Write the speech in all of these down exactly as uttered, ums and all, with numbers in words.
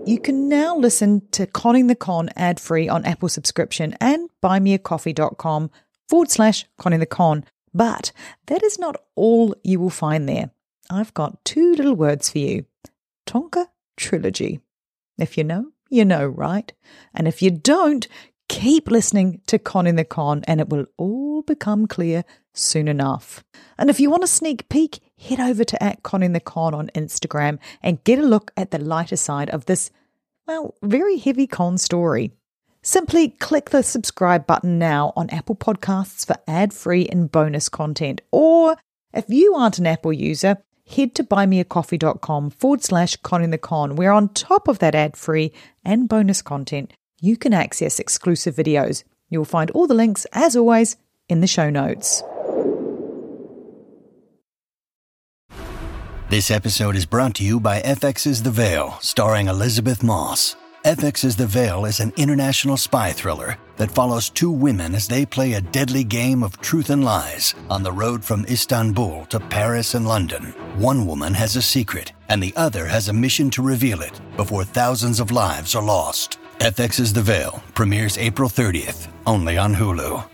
You can now listen to Conning the Con ad-free on Apple subscription and buymeacoffee.com forward slash Conning the Con. But that is not all you will find there. I've got two little words for you. Tonka Trilogy. If you know, you know, right? And if you don't, keep listening to Conning the Con and it will all become clear soon enough. And if you want a sneak peek, head over to at Conning the Con on Instagram and get a look at the lighter side of this, well, very heavy con story. Simply click the subscribe button now on Apple Podcasts for ad-free and bonus content. Or if you aren't an Apple user, head to buymeacoffee.com forward slash Conning the Con, where on top of that ad-free and bonus content, you can access exclusive videos. You'll find all the links, as always, in the show notes. This episode is brought to you by F X's The Veil, starring Elizabeth Moss. F X's The Veil is an international spy thriller that follows two women as they play a deadly game of truth and lies on the road from Istanbul to Paris and London. One woman has a secret, and the other has a mission to reveal it before thousands of lives are lost. F X's The Veil premieres April thirtieth, only on Hulu.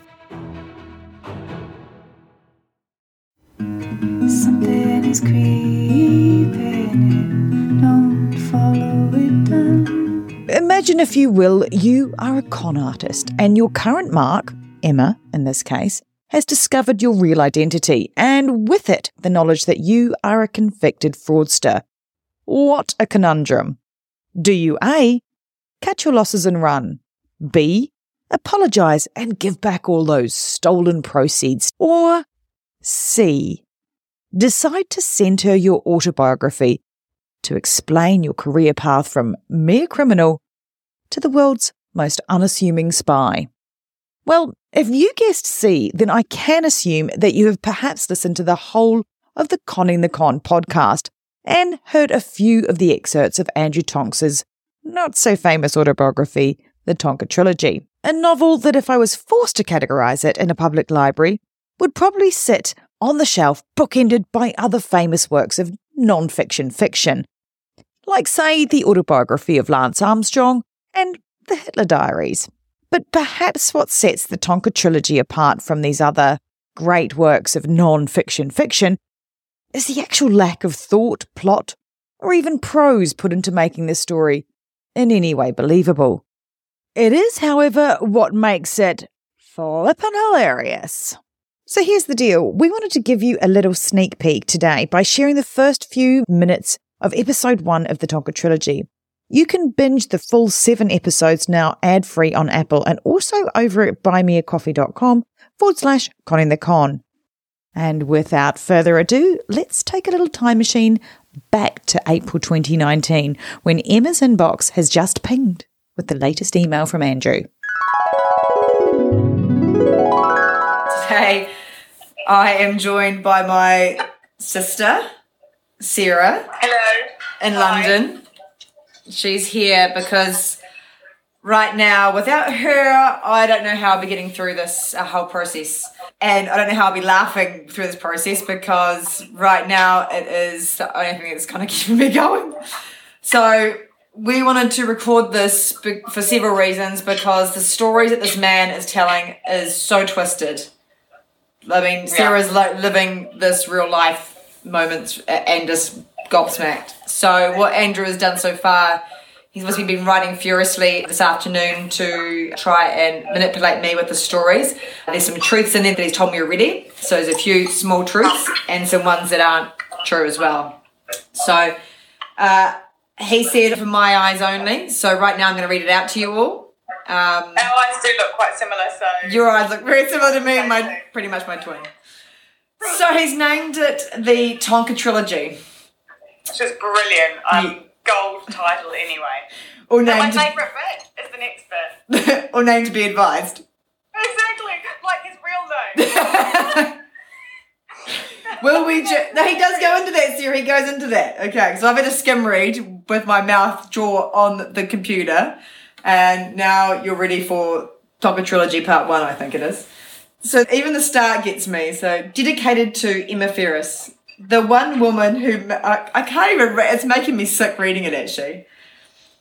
Something is creeping in, don't follow it down. Imagine, if you will, you are a con artist and your current mark, Emma in this case, has discovered your real identity and with it the knowledge that you are a convicted fraudster. What a conundrum. Do you A, cut your losses and run? B, apologise and give back all those stolen proceeds? Or C, decide to send her your autobiography to explain your career path from mere criminal to the world's most unassuming spy? Well, if you guessed C, then I can assume that you have perhaps listened to the whole of the Conning the Con podcast and heard a few of the excerpts of Andrew Tonks's not-so-famous autobiography, The Tonka Trilogy, a novel that, if I was forced to categorise it in a public library, would probably sit on the shelf bookended by other famous works of non-fiction fiction, like, say, the autobiography of Lance Armstrong and the Hitler Diaries. But perhaps what sets the Tonka Trilogy apart from these other great works of non-fiction fiction is the actual lack of thought, plot, or even prose put into making this story in any way believable. It is, however, what makes it flippin' hilarious. So here's the deal. We wanted to give you a little sneak peek today by sharing the first few minutes of episode one of the Tonka Trilogy. You can binge the full seven episodes now ad-free on Apple and also over at buymeacoffee.com forward slash Conning the Con. And without further ado, let's take a little time machine back to April twenty nineteen, when Emma's inbox has just pinged with the latest email from Andrew. Today, I am joined by my sister, Sarah. Hello. In Hi. London. She's here because right now, without her, I don't know how I'll be getting through this uh, whole process. And I don't know how I'll be laughing through this process because right now it is the only thing that's kind of keeping me going. So we wanted to record this be- for several reasons, because the stories that this man is telling is so twisted. I mean, Sarah's like living this real life moments and just gobsmacked. So what Andrew has done so far, he's obviously been writing furiously this afternoon to try and manipulate me with the stories. There's some truths in there that he's told me already. So there's a few small truths and some ones that aren't true as well. So uh, he said, for my eyes only. So right now I'm going to read it out to you all. Um, Our eyes do look quite similar, so... Your eyes look very similar to me, my pretty much my twin. So he's named it the Tonka Trilogy. Which is brilliant. Um, Yeah. Gold title anyway. Or And my named, favourite bit is the next bit. or named to be advised. Exactly, like his real name. Will we? Ju- no, he does go into that, Sarah. He goes into that. Okay, so I've had a skim read with my mouth jaw on the computer, and now you're ready for Tonka Trilogy Part One, I think it is. So even the start gets me. So dedicated to Emma Ferris, the one woman who I, I can't even. Re- it's making me sick reading it actually.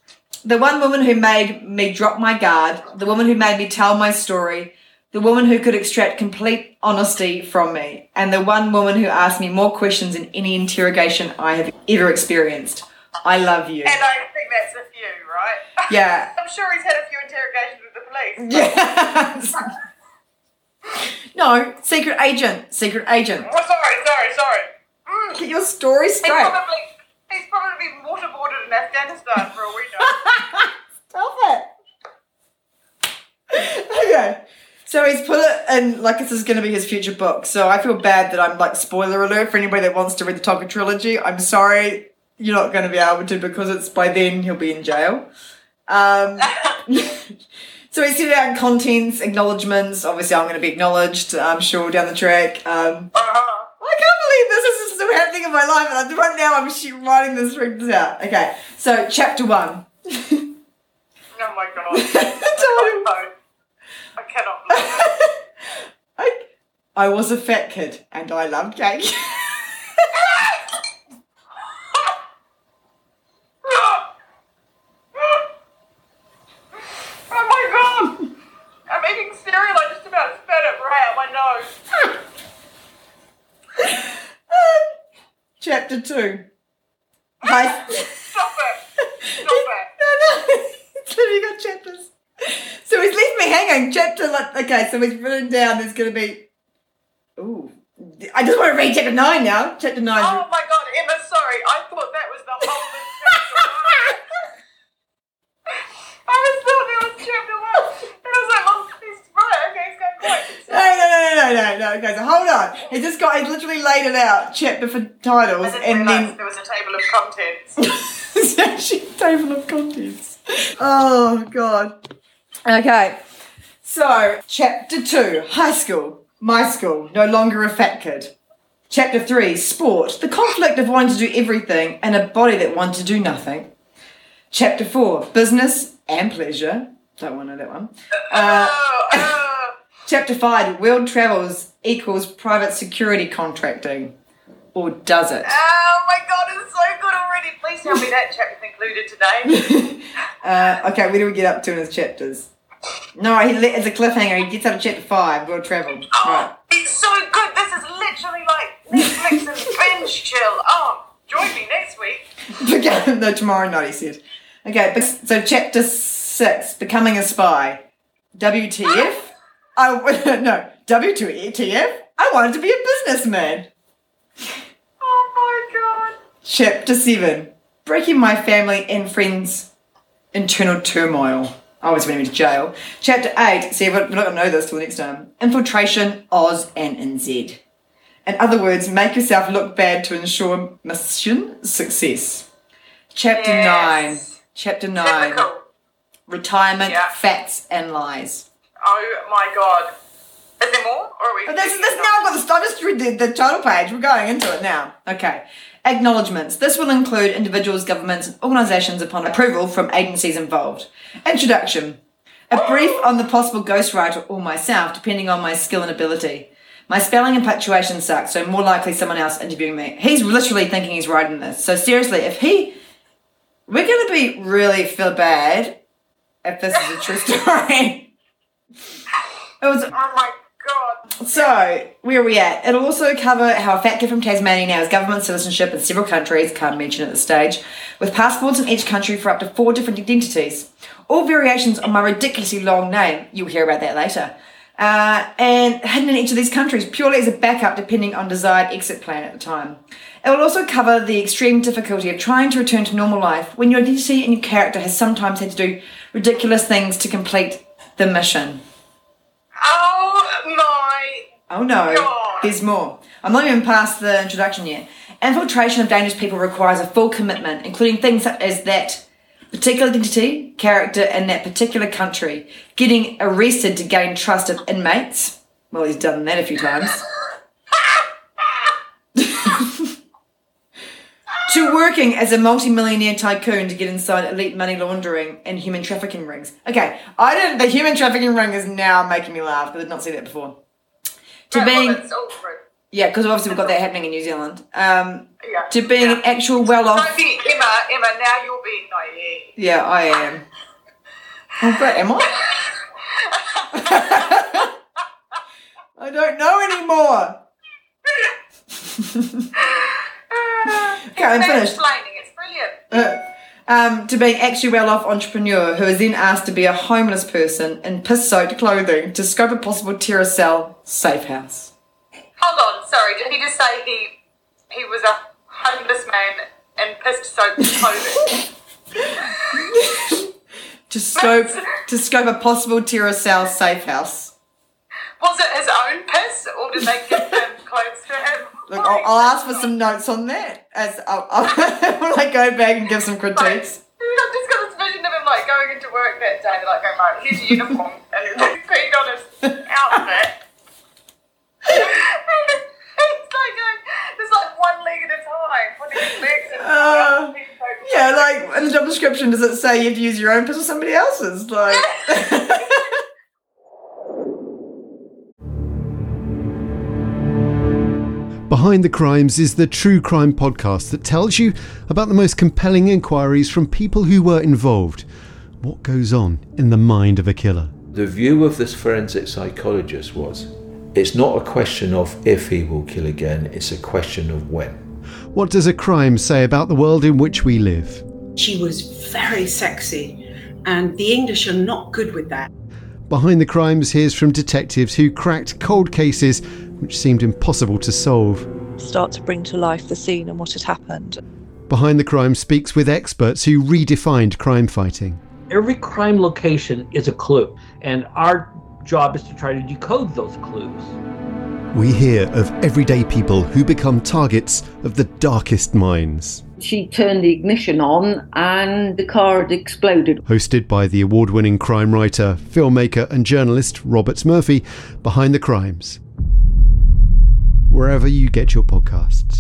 The one woman who made me drop my guard, the woman who made me tell my story, the woman who could extract complete honesty from me, and the one woman who asked me more questions than any interrogation I have ever experienced. I love you. And I think that's a few, right? Yeah. I'm sure he's had a few interrogations with the police. Yes. No, secret agent, secret agent. Oh, sorry, sorry, sorry. Mm. Get your story He's straight. probably, he's probably been waterboarded in Afghanistan for a week now. Stop it. Okay. So he's put it in, like this is going to be his future book. So I feel bad that I'm like, spoiler alert for anybody that wants to read the Tonka trilogy. I'm sorry you're not going to be able to because it's by then he'll be in jail. Um, so he's sent out contents, acknowledgements. Obviously I'm going to be acknowledged, I'm sure, down the track. Um, Uh-huh. I can't believe this is still happening in my life. And right now I'm sh- writing this script out. Okay, so chapter one. Oh my god. I, I cannot believe it. I, I was a fat kid and I loved cake. Oh my god. I'm eating cereal. I just about spat it right out my nose. Chapter two. Hi. Stop it. Stop it. No, no. It's literally got chapters. So he's left me hanging. Chapter, like, okay, so he's written down there's going to be, ooh. I just want to read chapter nine now. Chapter nine. Oh my god, Emma, sorry. I thought that was the whole of chapter one. I was thought there was chapter one. And I was like, well, he's right. Okay, he's going quite. No, no, no, no, no, no, no. Okay, so hold on. He's just got, he's literally laid it out, chapter for titles, I didn't and realise then there was a table of contents. it's actually a table of contents. Oh, God. Okay, so chapter two, high school, my school, no longer a fat kid. Chapter three, sport, the conflict of wanting to do everything and a body that wants to do nothing. Chapter four, business and pleasure. Don't want to know that one. Uh, oh, oh. Chapter five, world travels equals private security contracting. Or does it? Oh my god, it's so good already. Please tell me that chapter's included today. uh, okay, where do we get up to in his chapters? No, he let, it's a cliffhanger. He gets up to chapter five, world travel. Oh, Right. it's so good. This is literally like Netflix and binge chill. Oh, join me next week. No, tomorrow night, he said. Okay, but- so chapter six, becoming a spy. W T F? I, no, W T F? I wanted to be a businessman. Oh my god. Chapter seven, breaking my family and friends' internal turmoil. I always went into jail. Chapter eight, see, we're not going to know this till next time. Infiltration, Oz and N Z. In other words, make yourself look bad to ensure mission success. Chapter Yes. nine, chapter nine, Typical. retirement, Yeah. facts and lies. Oh my god. Is there more? Or are we? But this, this now I've got the start. Just read the, the title page. We're going into it now. Okay. Acknowledgements. This will include individuals, governments, and organisations upon approval from agencies involved. Introduction. A brief on the possible ghostwriter or myself, depending on my skill and ability. My spelling and punctuation suck, so more likely someone else interviewing me. He's literally thinking he's writing this. So seriously, if he... We're going to be really feel bad if this is a true story. It was... Oh my god. So, where are we at? It'll also cover how a fat kid from Tasmania now has government citizenship in several countries, can't mention at this stage, with passports in each country for up to four different identities. All variations on my ridiculously long name, you'll hear about that later, uh, and hidden in each of these countries, purely as a backup depending on desired exit plan at the time. It will also cover the extreme difficulty of trying to return to normal life when your identity and your character has sometimes had to do ridiculous things to complete the mission. Oh my. Oh no, God. there's more. I'm not even past the introduction yet. Infiltration of dangerous people requires a full commitment, including things such as that particular identity, character in that particular country, getting arrested to gain trust of inmates. Well, he's done that a few times. To working as a multi-millionaire tycoon to get inside elite money laundering and human trafficking rings. Okay, I didn't. The human trafficking ring is now making me laugh because I've not seen that before. To Right, being... well, it's all true. Yeah, because obviously we've got that happening in New Zealand. Um, Yeah. to being yeah. an actual well-off... Don't be Emma, Emma, now you're being naive. Yeah, I am. Oh, but am I? I don't know anymore. Okay, I'm finished. Explaining, it's brilliant. Uh, um, to being actually well-off entrepreneur who is then asked to be a homeless person in piss-soaked clothing to scope a possible terracell safe house. Hold on, sorry, did he just say he he was a homeless man in piss-soaked clothing? to scope to scope a possible terracell safe house. Was it his own piss, or did they give him clothes to him? Look, I'll, I'll ask for some notes on that as I'll, I'll, when I go back and give some critiques. Like, I've just got this vision of him like going into work that day, like going, right, here's your uniform, and he's like peeing on his outfit. It's like going, there's like one leg at a time, putting his legs in. Uh, yeah, like in the job description, does it say you have to use your own piss or somebody else's? Like. Behind the Crimes is the true crime podcast that tells you about the most compelling inquiries from people who were involved. What goes on in the mind of a killer? The view of this forensic psychologist was, it's not a question of if he will kill again, it's a question of when. What does a crime say about the world in which we live? She was very sexy, and the English are not good with that. Behind the Crimes hears from detectives who cracked cold cases which seemed impossible to solve. Start to bring to life the scene and what had happened. Behind the Crimes speaks with experts who redefined crime fighting. Every crime location is a clue, and our job is to try to decode those clues. We hear of everyday people who become targets of the darkest minds. She turned the ignition on and the car had exploded. Hosted by the award-winning crime writer, filmmaker and journalist Robert Murphy, Behind the Crimes. Wherever you get your podcasts.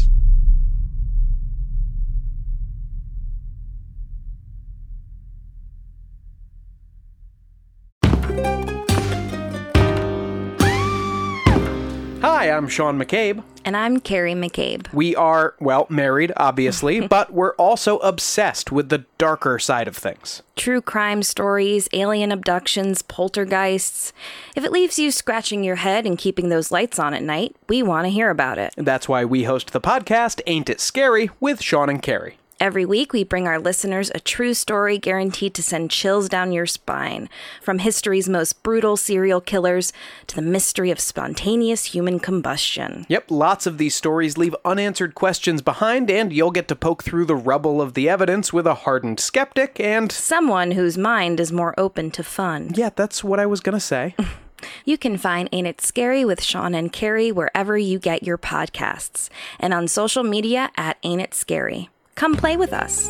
Hi, I'm Sean McCabe. And I'm Carrie McCabe. We are, well, married, obviously, but we're also obsessed with the darker side of things. True crime stories, alien abductions, poltergeists. If it leaves you scratching your head and keeping those lights on at night, we want to hear about it. That's why we host the podcast, Ain't It Scary, with Sean and Carrie. Every week, we bring our listeners a true story guaranteed to send chills down your spine. From history's most brutal serial killers to the mystery of spontaneous human combustion. Yep, lots of these stories leave unanswered questions behind, and you'll get to poke through the rubble of the evidence with a hardened skeptic and... someone whose mind is more open to fun. Yeah, that's what I was gonna say. You can find Ain't It Scary with Sean and Carrie wherever you get your podcasts. And on social media at Ain't It Scary. Come play with us.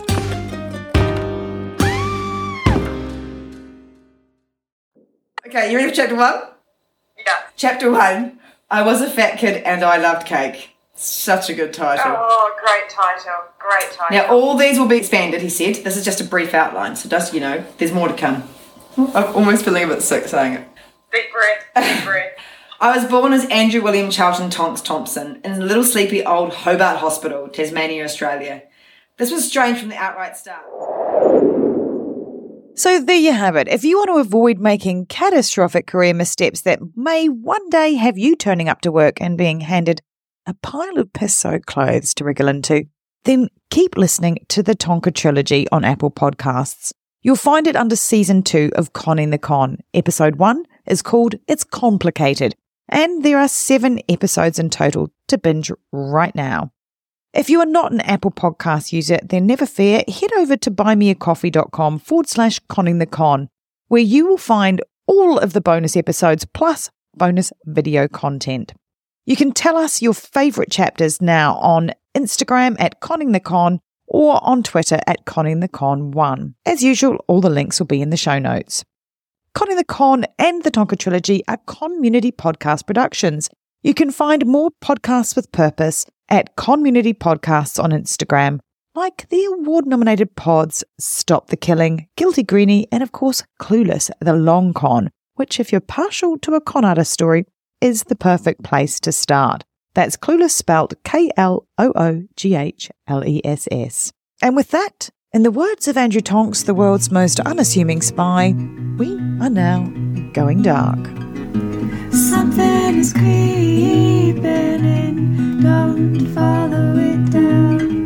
Okay, you ready for chapter one? Yeah. Chapter one, I was a fat kid and I loved cake. Such a good title. Oh, great title. Great title. Now, all these will be expanded, he said. This is just a brief outline, so just, you know, there's more to come. I'm almost feeling a bit sick saying it. Deep breath, deep breath. I was born as Andrew William Charlton Tonks Thompson in the little sleepy old Hobart Hospital, Tasmania, Australia. This was strange from the outright start. So there you have it. If you want to avoid making catastrophic career missteps that may one day have you turning up to work and being handed a pile of piss-soaked clothes to wriggle into, then keep listening to the Tonka Trilogy on Apple Podcasts. You'll find it under Season two of Conning the Con. Episode one is called It's Complicated, and there are seven episodes in total to binge right now. If you are not an Apple Podcast user, then never fear, head over to buymeacoffee.com forward slash conning the con, where you will find all of the bonus episodes plus bonus video content. You can tell us your favourite chapters now on Instagram at conning the con or on Twitter at conning the con one. As usual, all the links will be in the show notes. Conning the Con and the Tonka Trilogy are community podcast productions. You can find more podcasts with purpose at Community Podcasts on Instagram, like the award-nominated pods Stop the Killing, Guilty Greenie, and of course Clueless, the Long Con, which if you're partial to a con artist story, is the perfect place to start. That's Clueless, spelled K L O O G H L E S S. And with that, in the words of Andrew Tonks, the world's most unassuming spy, we are now going dark. Something is creeping in, don't follow it down.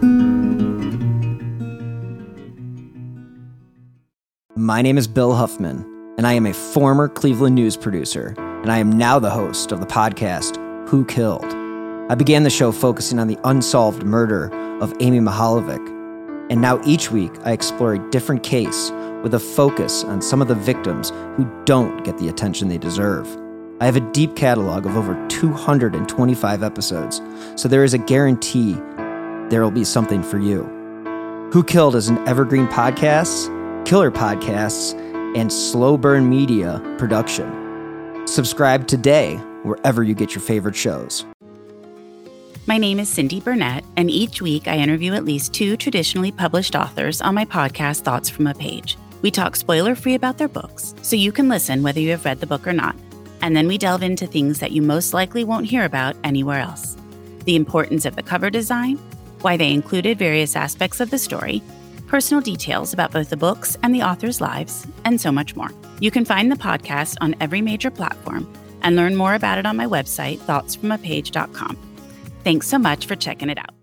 My name is Bill Huffman, and I am a former Cleveland news producer, and I am now the host of the podcast, Who Killed? I began the show focusing on the unsolved murder of Amy Mihaljevic, and now each week I explore a different case with a focus on some of the victims who don't get the attention they deserve. I have a deep catalog of over two hundred twenty-five episodes, so there is a guarantee there will be something for you. Who Killed is an evergreen podcasts, killer podcasts, and slow burn media production. Subscribe today wherever you get your favorite shows. My name is Cindy Burnett, and each week I interview at least two traditionally published authors on my podcast, Thoughts from a Page. We talk spoiler-free about their books, so you can listen whether you have read the book or not. And then we delve into things that you most likely won't hear about anywhere else. The importance of the cover design, why they included various aspects of the story, personal details about both the books and the authors' lives, and so much more. You can find the podcast on every major platform and learn more about it on my website, thoughts from a page dot com. Thanks so much for checking it out.